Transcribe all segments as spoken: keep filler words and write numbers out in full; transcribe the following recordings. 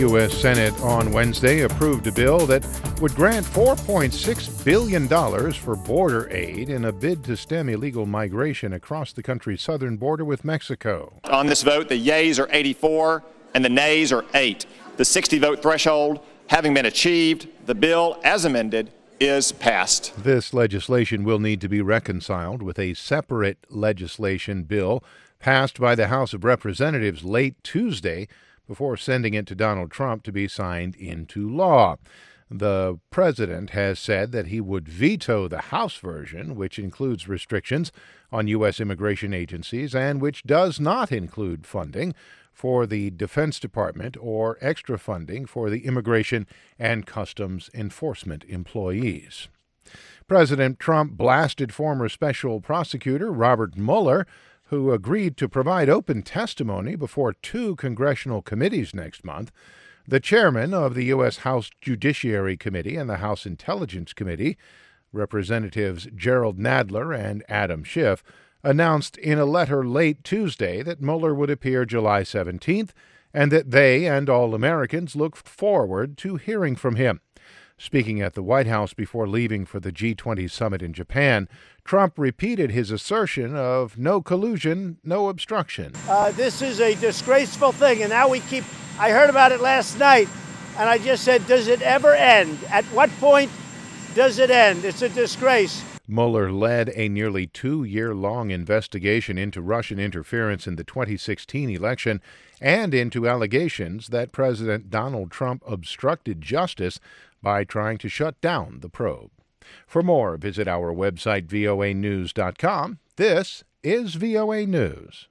U S Senate on Wednesday approved a bill that would grant four point six billion dollars for border aid in a bid to stem illegal migration across the country's southern border with Mexico. On this vote, the yeas are eighty-four and the nays are eight. The sixty vote threshold having been achieved, the bill, as amended, is passed. This legislation will need to be reconciled with a separate legislation bill passed by the House of Representatives late Tuesday before sending it to Donald Trump to be signed into law. The president has said that he would veto the House version, which includes restrictions on U S immigration agencies and which does not include funding for the Defense Department or extra funding for the Immigration and Customs Enforcement employees. President Trump blasted former special prosecutor Robert Mueller, who agreed to provide open testimony before two congressional committees next month. The chairman of the U S. House Judiciary Committee and the House Intelligence Committee, Representatives Gerald Nadler and Adam Schiff, announced in a letter late Tuesday that Mueller would appear July seventeenth and that they and all Americans look forward to hearing from him. Speaking at the White House before leaving for the G twenty summit in Japan, Trump repeated his assertion of no collusion, no obstruction. Uh, this is a disgraceful thing, and now we keep... I heard about it last night, and I just said, does it ever end? At what point does it end? It's a disgrace. Mueller led a nearly two-year-long investigation into Russian interference in the twenty sixteen election and into allegations that President Donald Trump obstructed justice by trying to shut down the probe. For more, visit our website, V O A news dot com. This is V O A News.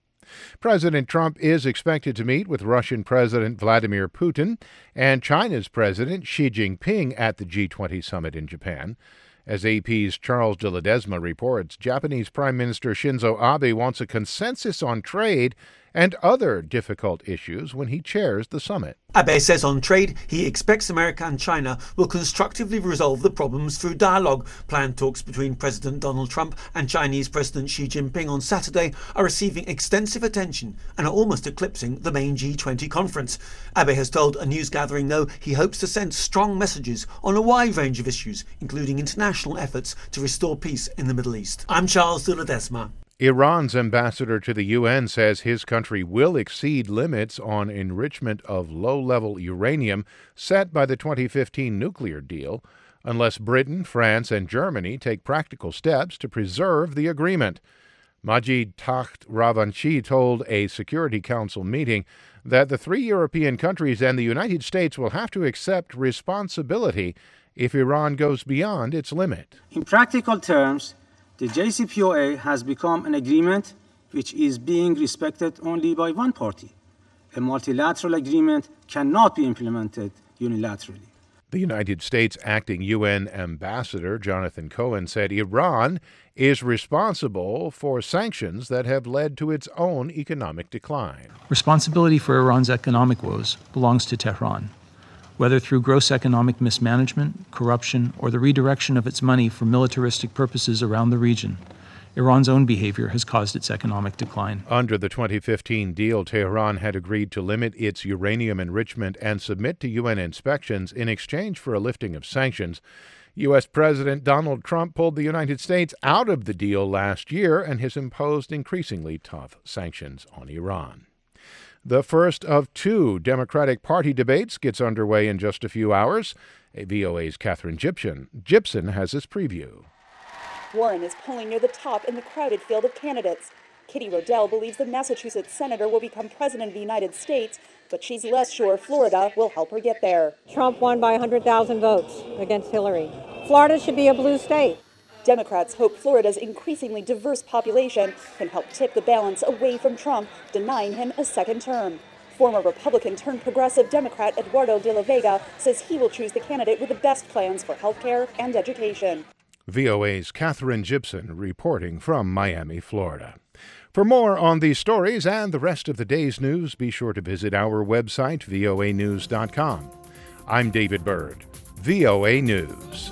President Trump is expected to meet with Russian President Vladimir Putin and China's President Xi Jinping at the G twenty summit in Japan. As A P's Charles de Ledesma reports, Japanese Prime Minister Shinzo Abe wants a consensus on trade and other difficult issues when he chairs the summit. Abe says on trade he expects America and China will constructively resolve the problems through dialogue. Planned talks between President Donald Trump and Chinese President Xi Jinping on Saturday are receiving extensive attention and are almost eclipsing the main G twenty conference. Abe has told a news gathering, though, he hopes to send strong messages on a wide range of issues, including international efforts to restore peace in the Middle East. I'm Charles de Ledesma. Iran's ambassador to the U N says his country will exceed limits on enrichment of low-level uranium set by the twenty fifteen nuclear deal unless Britain, France, and Germany take practical steps to preserve the agreement. Majid Takht Ravanchi told a Security Council meeting that the three European countries and the United States will have to accept responsibility if Iran goes beyond its limit. In practical terms, the J C P O A has become an agreement which is being respected only by one party. A multilateral agreement cannot be implemented unilaterally. The United States acting U N ambassador Jonathan Cohen said Iran is responsible for sanctions that have led to its own economic decline. Responsibility for Iran's economic woes belongs to Tehran. Whether through gross economic mismanagement, corruption, or the redirection of its money for militaristic purposes around the region, Iran's own behavior has caused its economic decline. Under the twenty fifteen deal, Tehran had agreed to limit its uranium enrichment and submit to U N inspections in exchange for a lifting of sanctions. U S. President Donald Trump pulled the United States out of the deal last year and has imposed increasingly tough sanctions on Iran. The first of two Democratic Party debates gets underway in just a few hours. V O A's Catherine Gibson, Gibson has this preview. Warren is polling near the top in the crowded field of candidates. Kitty Rodell believes the Massachusetts senator will become president of the United States, but she's less sure Florida will help her get there. Trump won by one hundred thousand votes against Hillary. Florida should be a blue state. Democrats hope Florida's increasingly diverse population can help tip the balance away from Trump, denying him a second term. Former Republican-turned-progressive Democrat Eduardo de la Vega says he will choose the candidate with the best plans for health care and education. V O A's Catherine Gibson reporting from Miami, Florida. For more on these stories and the rest of the day's news, be sure to visit our website, V O A news dot com. I'm David Byrd, V O A News.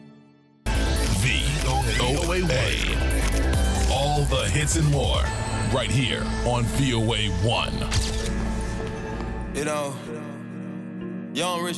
V O A. All the hits and more. right here on V O A one. You know, young rich